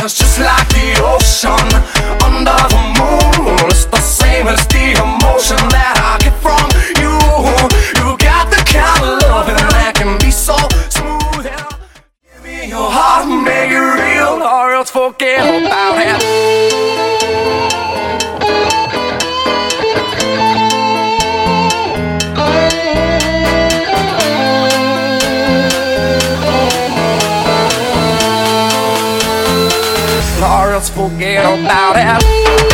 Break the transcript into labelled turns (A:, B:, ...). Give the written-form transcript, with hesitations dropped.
A: is just like the ocean under the moon. It's the same as the emotion that I get from you. You got the kind of loving that can be so smooth. Give me your heart, make it real, or else forget about it. Or else forget about it.